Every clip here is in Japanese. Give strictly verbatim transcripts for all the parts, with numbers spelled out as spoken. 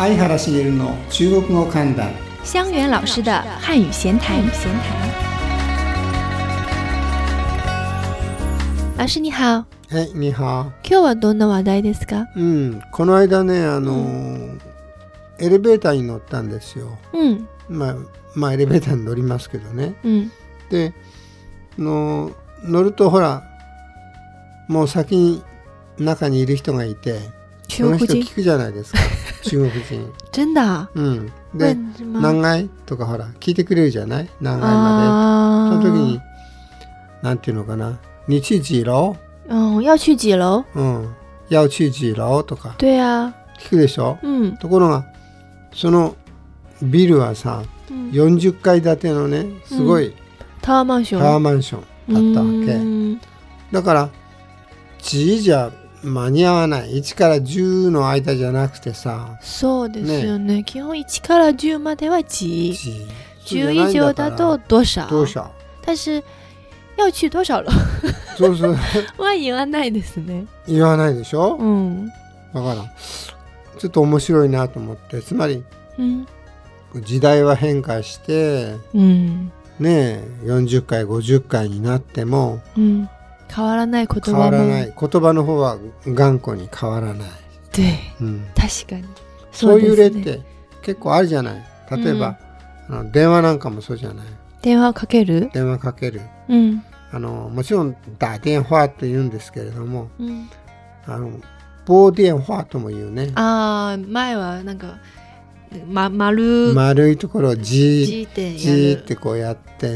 相原茂の中国語観覧。 香源老師的漢語閒談。老師你好。 はい、には。 今日はどんな話題ですか？ うん、この間ね、あの、うん、エレベーターに乗ったんですよ。 うん。 まあ、まあエレベーターに乗りますけどね。 うん。 で、の乗るとほら、もう先に中にいる人がいて、その人聞くじゃないですか。中国人。 真的？ うん。で、何階とかほら聞いてくれるじゃない？何階まで。その時になんていうのかな、你去几楼？ 嗯，要去几楼？ うん。要去几楼とか。 对啊。 聞くでしょ？ うん。 ところがそのビルはさ、うん、よんじゅっかい建てのね、すごい、うん、 タワーマンション。 タワーマンションだったわけ。だからじじゃ間に合わない。いちからじゅうの間じゃなくてさ。 そうですよね。ね、基本いちからじゅうまではじ。じゅう以上だと多少。 多少。 但是要去多少了そうそうは言わないですね。 言わないでしょ。 うん。 だからちょっと面白いなと思って、つまり、 うん、 時代は変化して、 うん、 ねえよんじゅっかいごじゅっかいになっても、 うん、変わらない言葉も変わらない。言葉の方は頑固に変わらない。 で、 うん、 確かにそういう例って結構あるじゃない。例えば、うん、あの電話なんかもそうじゃない。 電話かける？ 電話かける。 うん、あのもちろん打電話と言うんですけれども、 うん、 あの棒電話とも言うね。 ああ、前はなんか、ま、丸, 丸いところをじーってじーってこうやって、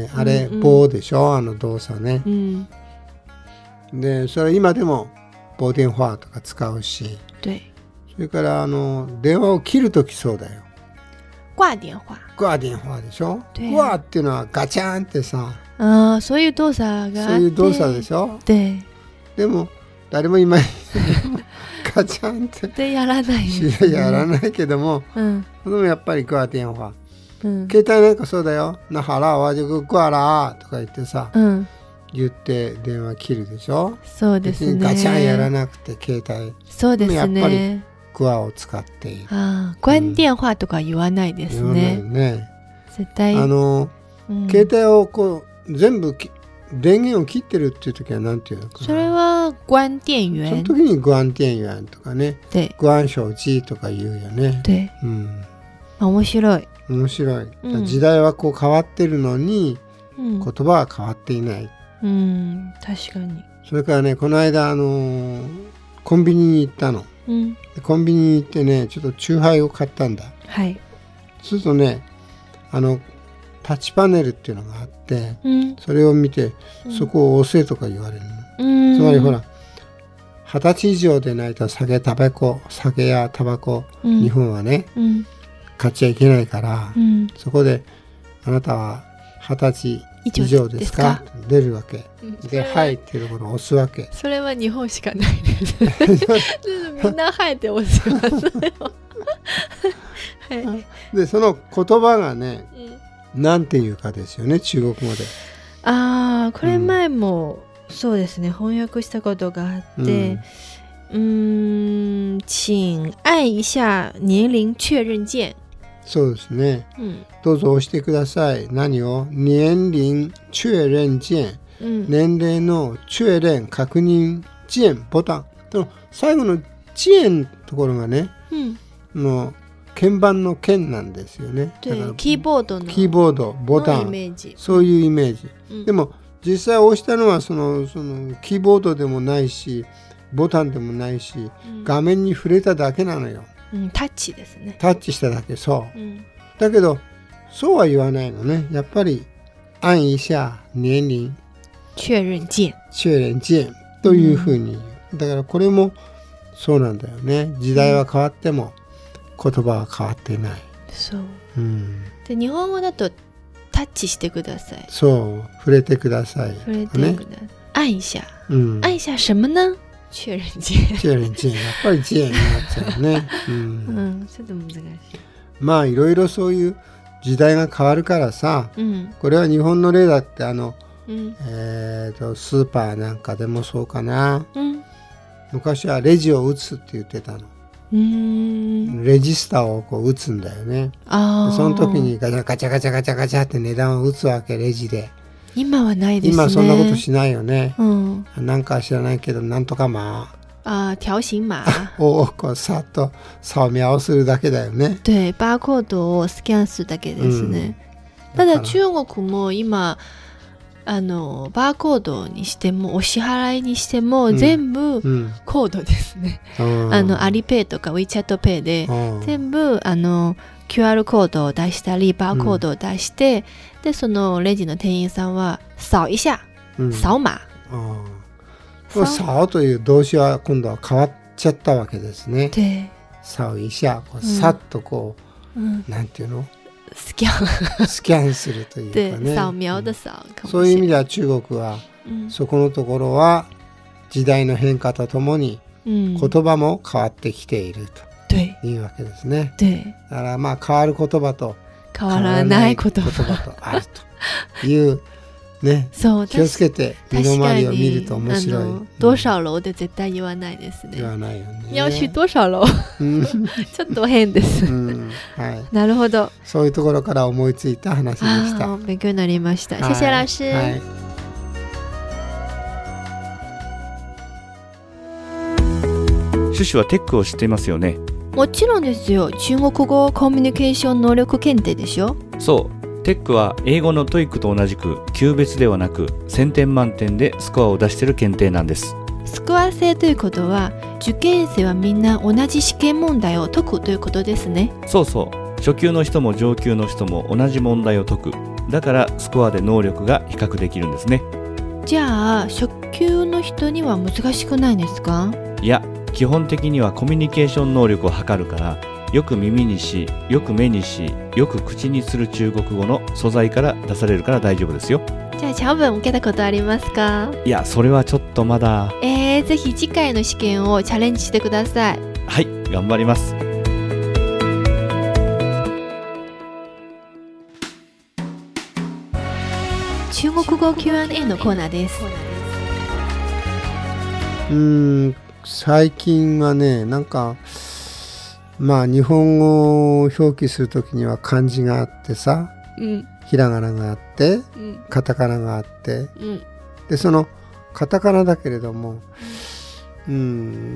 あれ、うんうん、棒でしょ、あの動作ね、うん、でそれ今でも棒電話とか使うし、それからあの電話を切るときそうだよ。 掛電話。 掛電話でしょ。掛っていうのはガチャンってさ、 あ、そういう動作があって、 そういう動作でしょ。 で, でも誰も今ガチャンってでやらない、 ね、やらないけども、うん、でもやっぱり掛電話、うん、携帯なんかそうだよ。なはらわじく掛らとか言ってさ、うん、言って電話切るでしょ。 そうですね。 ガチャンやらなくて携帯、 そうですね、 やっぱり掛を使っている。 ああ、关電話とか言わないですね。 言わないね。 絶対あの、うん、携帯をこう全部電源を切ってるっていう時は何て言うのかな。 それは关電源。 その時に关電源とかね、关手機とか言うよね。 で、うん、面白い。 面白い。うん、時代はこう変わってるのに、うん、言葉は変わっていない。 うん、確かに。 それからね、この間あのー、コンビニに行ったの。うん、コンビニに行ってね、ちょっとチューハイを買ったんだ。 はい。 そうするとね、あのタッチパネルっていうのがあって、うん、それを見て、うん、そこを押せとか言われるの、うん、つまりほらはたち以上でないと酒タバコ酒やタバコ、うん、日本はね、うん、買っちゃいけないから、うん、そこであなたははたち以上ですか出るわけ、うん、ではいっていうところを押すわけ。 それは日本しかないですみんなはいって押しますよはい、 でその言葉がね、うん、なんていうかですよね、中国語で。 ああ、これ前も、うん、そうですね、翻訳したことがあって、うん、請按一下年齡確認鍵。 そうですね、うん、どうぞ押してください。何を？年齢確認鍵、うん、年齢の確認確認鍵ボタン。最後の鍵のところがね、うん、の鍵盤の鍵なんですよね。 だからキーボードのキーボードボタン、イメージ、そういうイメージ、うん、でも実際押したのはそのそのキーボードでもないしボタンでもないし、うん、画面に触れただけなのよ、 うん、タッチですね。 タッチしただけ。そう、うん、だけどそうは言わないのね。やっぱり按一下年齢確認鍵確認鍵というふうに言う、うん、だからこれもそうなんだよね。時代は変わっても、うん、言葉は変わっていない。 そう、 うん、 で日本語だとタッチしてください。 そう、触れてください。 触れてください、ね、按一下、うん、按一下什麼呢？確認鍵。 確認鍵、やっぱり鍵になっちゃうね。うん、うん、 ちょっと難しい。 まあいろいろそういう時代が変わるからさ、うん、これは日本の例だって、あの、うん、えーとスーパーなんかでもそうかな、うん、昔はレジを打つって言ってたの。 うん、 レジスターをこう打つんだよね。 あその時にガチャガチャガチャガチャガチャって値段を打つわけ、レジで。 今はないですね。 今そんなことしないよね。 うん、 なんか知らないけど、なんとかまあ、あ、条形码をこうさっと掃描するだけだよね。 对、バーコードをスキャンするだけですね。うん、ただ中国も今あのバーコードにしてもお支払いにしても全部コードですね。うん、あのアリペイとか WeChat ペイで全部あの キューアール コードを出したりバーコードを出して、うん、でそのレジの店員さんは掃一下、うん、掃码。 掃という動詞は今度は変わっちゃったわけですね。掃一下、こうさっとこう、うん、なんていうの？ スキャンスキャンするというかね。 掃描的掃、 うん、そういう意味では中国は、うん、そこのところは時代の変化とともに言葉も変わってきているというわけですね。だからまあ変わる言葉と変わらない言葉とあるというね、そう気をつけて身の回りを見ると面白い。 多少楼で絶対言わないですね。 言わないよね。 要去多少楼ちょっと変です、うんはい、なるほど。 そういうところから思いついた話でした。 勉強になりました。謝謝老師、はい、 シュシュはテックを知っていますよね。 もちろんですよ。中国語コミュニケーション能力検定でしょ。 そう、テックは英語のトイックと同じく級別ではなくせんてん満点でスコアを出している検定なんです。 スコア制ということは受験生はみんな同じ試験問題を解くということですね。 そうそう、初級の人も上級の人も同じ問題を解く。だからスコアで能力が比較できるんですね。 じゃあ初級の人には難しくないですか？ いや、基本的にはコミュニケーション能力を測るから、よく耳にし、よく目にし、よく口にする中国語の素材から出されるから大丈夫ですよ。 じゃあチャオ文受けたことありますか？ いや、それはちょっとまだ。 えー、ぜひ次回の試験をチャレンジしてください。 はい、頑張ります。 中国語 キューアンドエー のコーナーです。 うーん、最近はね、なんかまあ日本語を表記するときには漢字があってさ、うん、ひらがながあって、うん、カタカナがあって、うん、でそのカタカナだけれども、うん、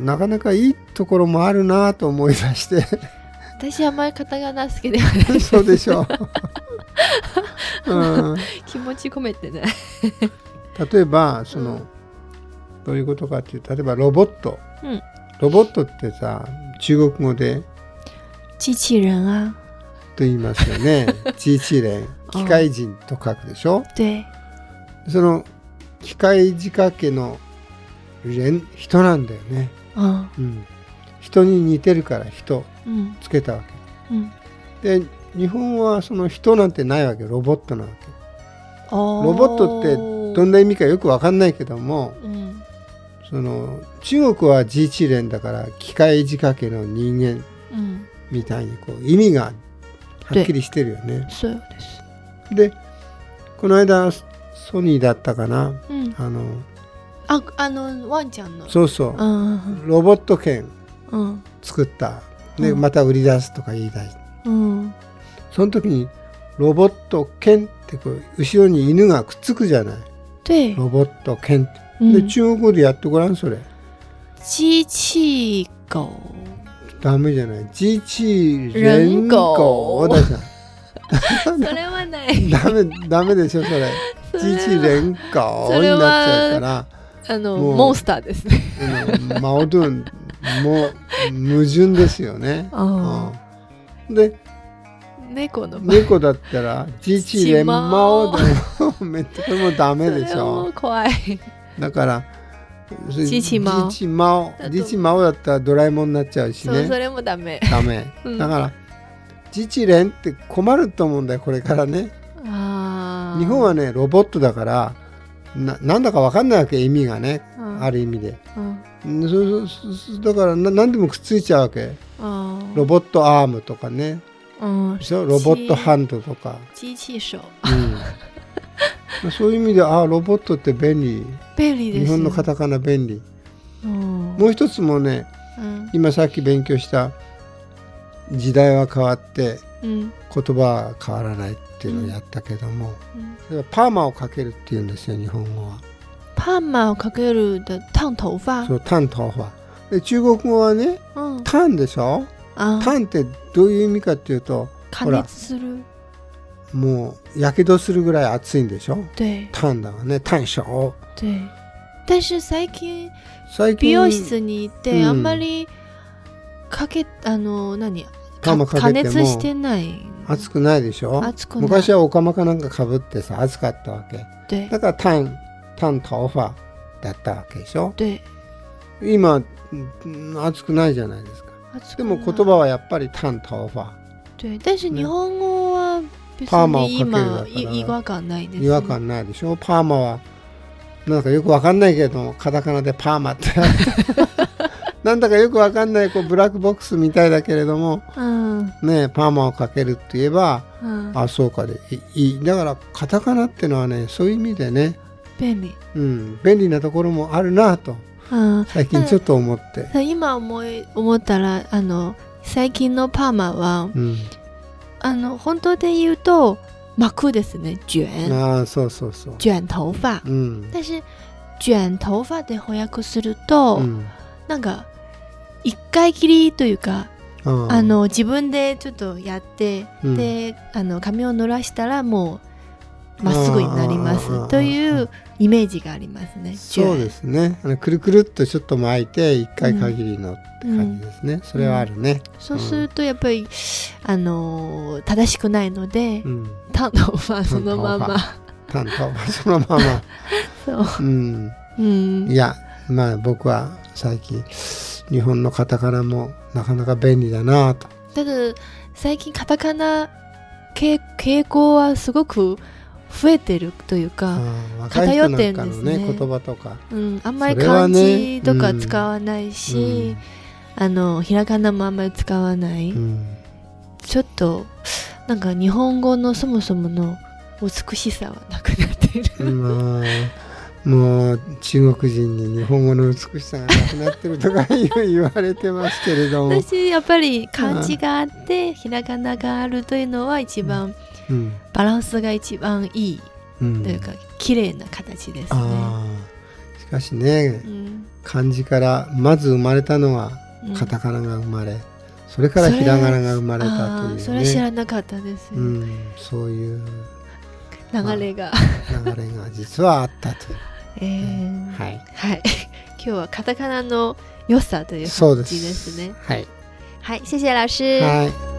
なかなかいいところもあるなと思い出して私あんまりカタカナ好きではないそうでしょう、うん、 気持ち込めてね例えばその、うん、どういうことかっていうと、例えばロボット、うん、ロボットってさ、中国語で機器人あと言いますよね機器人、機械人と書くでしょ。 でその機械仕掛けの人、人なんだよね、うんうん、人に似てるから人つけたわけ、うん、で日本はその人なんてないわけ、ロボットなわけ。ロボットってどんな意味かよく分かんないけども、うん、その中国は機器人だから機械仕掛けの人間みたいにこう意味がはっきりしてるよね。 そうです。 でこの間ソニーだったかな、うん、あのああのワンちゃんのそうそうロボット犬作った、うん、でまた売り出すとか言い出して、うん、その時にロボット犬ってこう後ろに犬がくっつくじゃない。 でロボット犬って、うん、で中国語でやってごらんそれ。 機器狗ダメじゃない。機器人狗だじゃんそれはないダメダメでしょそれ。機器人狗になっちゃうから、 あのモンスターですねマオドゥンもう矛盾ですよね、うん、で猫の猫だったら機器人マオでもめっちゃこれもダメでしょ。 それも怖い。 だから機器マオ機器マオ機器マオだったらドラえもんになっちゃうしね。 そうそれもダメダメ、うん、だから機器人って困ると思うんだよこれからね。あ日本はねロボットだからな, なんだか分かんないわけ意味がね、うん、ある意味で、うん、そそだからな何でもくっついちゃうわけ。ロボットアームとかね、うん、ロボットハンドとか機器手、 うん、そういう意味であロボットって便利便利です。 日本のカタカナ便利、うん、もう一つもねうん、 今さっき勉強した時代は変わって、 うん、 言葉は変わらないっていうのをやったけども、うんうん、それはパーマをかけるっていうんですよ、日本語は。 パーマをかけるで烫頭髮。 そう、烫頭髮で、中国語はね、 うん、 烫でしょ。烫ってどういう意味かっていうと、 加熱する、 もうやけどするぐらい熱いんでしょ。 对、 烫だわね、烫手。 对。但是最近美容室に行って、うん、あんまりかけあの何パーマかけても加熱してない。 熱くないでしょ。 熱くない。 昔はおかまかなんかかぶってさ、熱かったわけ。だから烫烫頭髮だったわけでしょ。 对。 今熱くないじゃないですか。でも言葉はやっぱり烫頭髮。 对。但是日本語は別に今違和感ないですね。 違和感ないでしょ。パーマはなんかよくわかんないけど、カタカナでパーマってなんだかよくわかんないこうブラックボックスみたいだけれども、 うん、 ね、パーマをかけるって言えば、うん、あ、そうかでいい。だからカタカナってのはね、そういう意味でね、 便利、 うん、便利なところもあるなと、うん、最近ちょっと思って。 今思い思ったら、あの最近のパーマは、うん、あの本当で言うと巻くですね、卷。 あ、そうそうそう。 卷頭髮。うん。但是卷頭髮で翻訳すると、うん、なんか一回きりというか、あ, あの自分でちょっとやって、うん、であの髪を濡らしたらもうまっすぐになりますというイメージがありますね。 そうですね。あのくるくるっとちょっと巻いて一回限りのって感じですね。うん、それはあるね。うん、 そうするとやっぱり、あの正しくないので、短頭髮そのまま。 短頭髮そのまま。 そう。うん。 うん、いや、まあ僕は最近日本のカタカナもなかなか便利だなと。 ただ最近カタカナ傾向はすごく増えてるというか、偏ってるんですね。 ね、言葉とか、 うん、あんまり漢字とか使わないし、うん、あのひらがなもあんまり使わない、うん、ちょっとなんか日本語のそもそもの美しさはなくなっている。 まあもう中国人に日本語の美しさがなくなってるとか言われてますけれども、 私やっぱり漢字があってひらがながあるというのは一番、うん、バランスが一番いい、うん、というか綺麗な形ですね。 あ、しかしね、うん、漢字からまず生まれたのはカタカナが生まれ、うん、それからひらがなが生まれたという、ね、 それは知らなかったです、 うん、そういう流れが、 まあ、流れが実はあったという、 えー、 はい、 はい、今日はカタカナの良さという感じですね。 はい、 はい、謝謝老師。 はい。